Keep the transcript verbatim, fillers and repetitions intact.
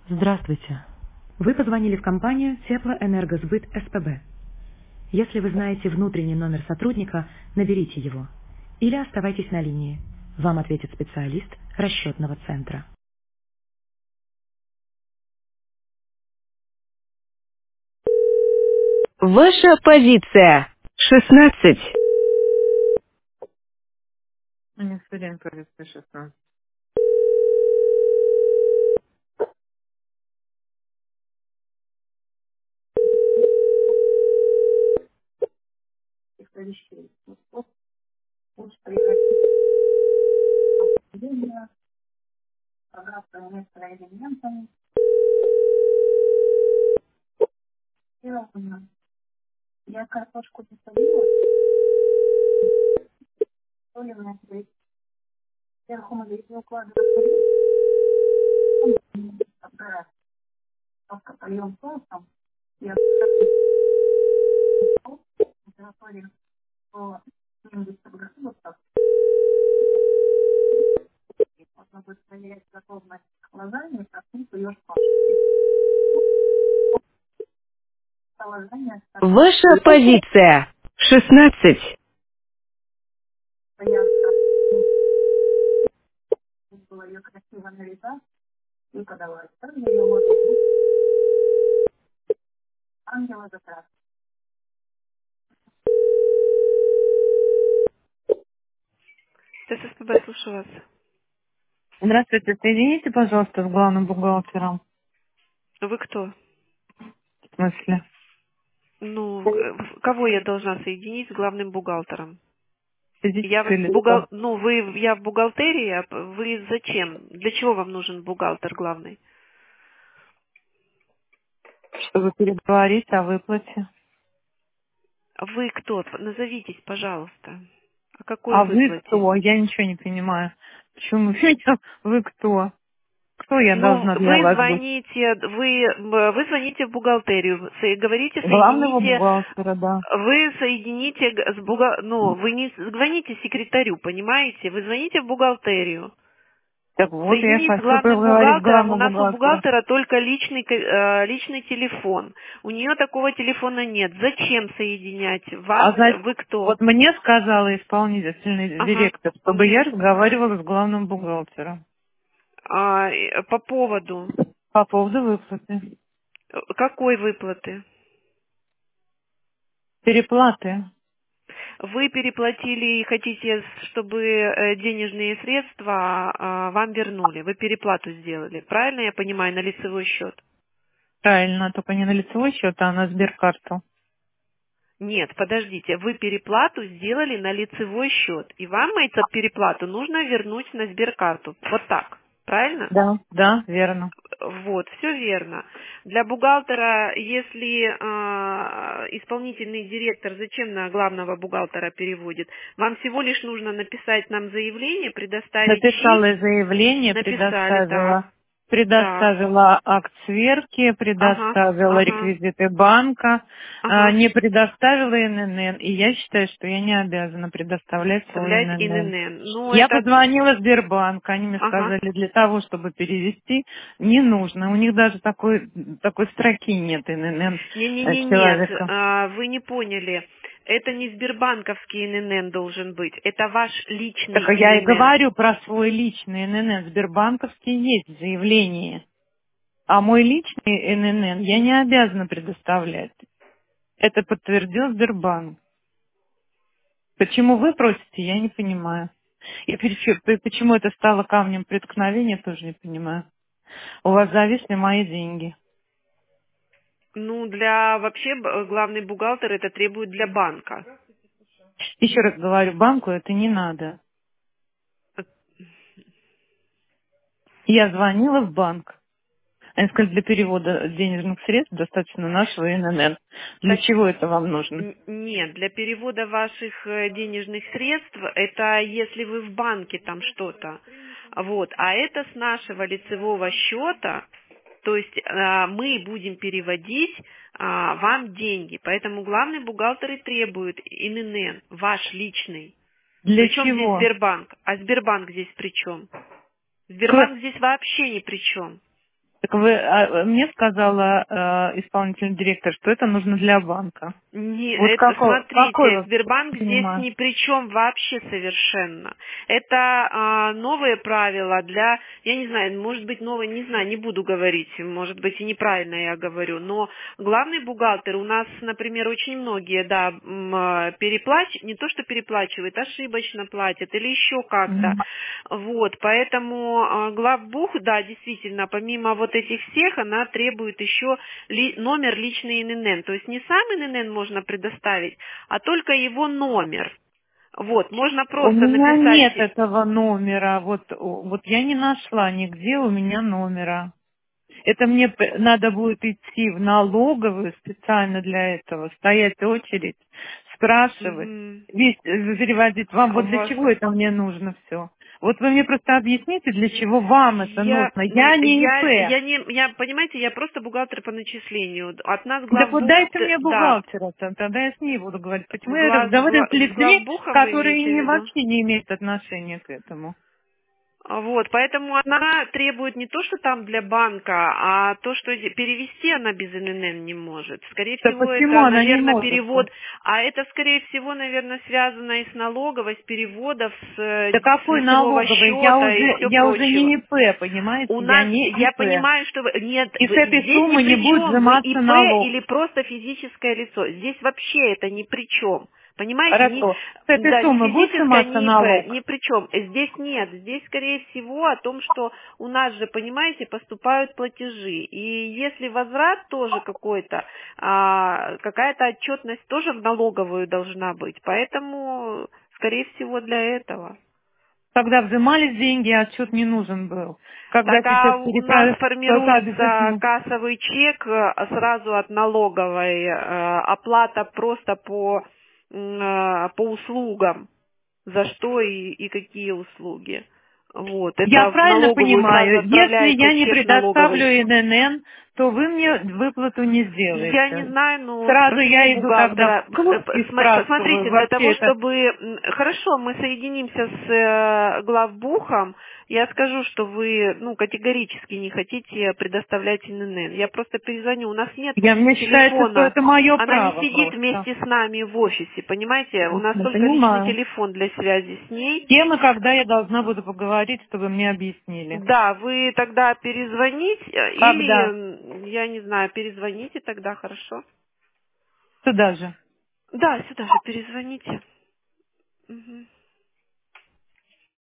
Здравствуйте. Вы позвонили в компанию Теплоэнергосбыт СПБ. Если вы знаете внутренний номер сотрудника, наберите его. Или оставайтесь на линии. Вам ответит специалист расчетного центра. Ваша позиция. шестнадцать. Не студент полиции шестнадцать. Я картошку посадила, то ли на плиту. Сверху мы здесь не укладываем плиту, обгорает. Только польем соусом, и отправим по семьдесят градусов. Можно будет проверять готовность лазаньи, как ты суешь пашки. Лазанья Ваша позиция. шестнадцать. стоянка. Было ее красиво нарезать и подавать. Также ее можно ангела закрас. ТССПБ, слушаю вас. Здравствуйте, соедините, пожалуйста, с главным бухгалтером. Вы кто? В смысле? Ну, э, кого я должна соединить с главным бухгалтером? Я в Физическое бухгал... лицо. Ну, вы, я в бухгалтерии, а вы зачем? Для чего вам нужен бухгалтер главный? Чтобы переговорить о выплате. Вы кто? Назовитесь, пожалуйста. О какой А вы выплате? кто? Я ничего не понимаю. Почему? Вы кто? Кто я Ну, должна для вы вас быть? звоните, вы, м, вы звоните в бухгалтерию, со- говорите, Главного соедините, бухгалтера, да. вы соедините г- с бухгал... ну, вы не с- звоните секретарю, понимаете? Вы звоните в бухгалтерию. Так вот, я Соединить с хочу главным поговорить с бухгалтером. У главным нас у бухгалтером. бухгалтера только личный, ко- э, личный телефон. У нее такого телефона нет. Зачем соединять вас? А за... Вы кто? вот мне сказала исполнительный Ага. директор, чтобы я Мгм. разговаривала с главным бухгалтером А, э, по поводу по поводу выплаты. э, какой выплаты? Переплаты. Вы переплатили и хотите, чтобы э, денежные средства а, вам вернули. Вы переплату сделали. Правильно я понимаю, на лицевой счет? Правильно, только не на лицевой счет, а на сберкарту. Нет, подождите, вы переплату сделали на лицевой счет, и вам эту переплату нужно вернуть на сберкарту. Вот так, правильно? Да, да, верно. Вот, все верно. Для бухгалтера, если э, исполнительный директор зачем на главного бухгалтера переводит, вам всего лишь нужно написать нам заявление, предоставить чек, Написала заявление, написали, так, предоставила, так, предоставила акт сверки, ага, предоставила ага, реквизиты банка, а, ага. не предоставила эн эн эн. И я считаю, что я не обязана предоставлять свой Вставлять эн эн эн. ИНН. Ну, Я это, позвонила в Сбербанк, они мне ага. сказали, для того, чтобы перевести, не нужно. У них даже такой, такой строки нет эн эн эн э, Не-не-не, нет, человека. а, вы не поняли. Это не сбербанковский эн эн эн должен быть, это ваш Так личный я и эн эн эн. говорю про свой личный эн эн эн. Сбербанковский есть в заявлении. А мой личный эн эн эн я не обязана предоставлять. Это подтвердил Сбербанк. Почему вы просите, я не понимаю. И перечё- п- почему это стало камнем преткновения, тоже не понимаю. У вас зависли мои деньги. Ну, для вообще б- главный бухгалтер это требует для банка. Еще раз говорю, банку это не надо. Я звонила в банк. Они сказали, для перевода денежных средств достаточно нашего эн эн эн. Для Так, чего это вам нужно? н- нет, для перевода ваших э, денежных средств, это если вы в банке там что-то. Вот, а это с нашего лицевого счета, то есть э, мы будем переводить а, вам деньги. Поэтому главный бухгалтер и требует эн эн эн, ваш личный. Для Причем здесь чего? Сбербанк? А Сбербанк здесь при чем? К- Сбербанк здесь вообще ни при чем. Так вы, а, мне сказала э, исполнительный директор, что это нужно для банка. Не, Вот это, какой, какой смотрите, вы Сбербанк здесь понимаете? ни при чем вообще совершенно. Это а, новые правила для, я не знаю, может быть новые, не знаю, не буду говорить, может быть и неправильно я говорю, но главный бухгалтер у нас, например, очень многие, да, переплачивают, не то что переплачивают, ошибочно платят или еще как-то. Мгм. Вот, поэтому а, главбух, да, действительно, помимо вот этих всех, она требует еще ли, номер личный эн эн эн. То есть не сам эн эн эн можно предоставить, а только его номер. Вот, можно У просто меня нет написать. этого номера. Вот, вот я не нашла нигде у меня номера. Это мне п- надо будет идти в налоговую специально для этого, стоять очередь, спрашивать, Мгм. весь э, переводить вам. Вот для Вот. чего это мне нужно все? Вот вы мне просто объясните, для чего вам это Я, нужно. ну, Я не я, ИП. я не, я, понимаете, я просто бухгалтер по начислению. От нас Так вот главбух, дайте т- мне да, бухгалтера, там, тогда я с ней буду говорить. в Почему я глаз, в разговариваю гла- с с людьми, главбухом вы которые имеете в не, виду? вообще не имеют отношения к этому? Вот, поэтому она требует не то, что там для банка, а то, что эти- перевести она без эн эн эн не может. Скорее Так всего, почему это, она не наверное, может? перевод, а это, скорее всего, наверное, связано и с налоговой, с переводов, с, э, Да с какой лицевого налоговый? Я счета и уже, все я уже не прочего. ИП, понимаете? У Я нас, не я ИП. понимаю, что вы, нет, И с вы, этой здесь ни суммы не при будет чем, вы взиматься и пэ налог. или просто физическое лицо. Здесь вообще это ни при чем. Понимаете, ни, Хорошо. С этой да, ни суммы будет физическое, взиматься ни и пэ, налог? ни при чем. Здесь нет. Здесь, скорее всего, о том, что у нас же, понимаете, поступают платежи. И если возврат тоже какой-то, а, какая-то отчетность тоже в налоговую должна быть. Поэтому, скорее всего, для этого. Когда взимались деньги, отчет не нужен был. Когда Так а сейчас у нас переправили, только формируется обязательно. кассовый чек э, сразу от налоговой, э, оплата просто по, м, э, по услугам, за что и, и какие услуги. Вот, Я это в правильно налоговую сразу понимаю, если отправляется я не чек налоговый. предоставлю эн эн эн, то вы мне выплату не Я не сделаете. знаю, ну Сразу спросите у я иду тогда бухгалтера. в Х- клуб п- и сма- спрашиваю, Посмотрите, для вообще того, это... чтобы... м, Хорошо, мы соединимся с э, главбухом, я скажу, что вы ну, категорически не хотите предоставлять эн эн эн. Я просто перезвоню, у нас нет Я, мне считается, что телефона. это мое Она не право сидит просто. вместе с нами в офисе, понимаете? У нас Я только личный понимаю. телефон для связи с С ней. кем и когда я должна буду поговорить, чтобы мне объяснили? Да, вы тогда перезвоните, э, или, Когда? м, я не знаю, перезвоните тогда, хорошо? Сюда же. Да, сюда же перезвоните. Мгм.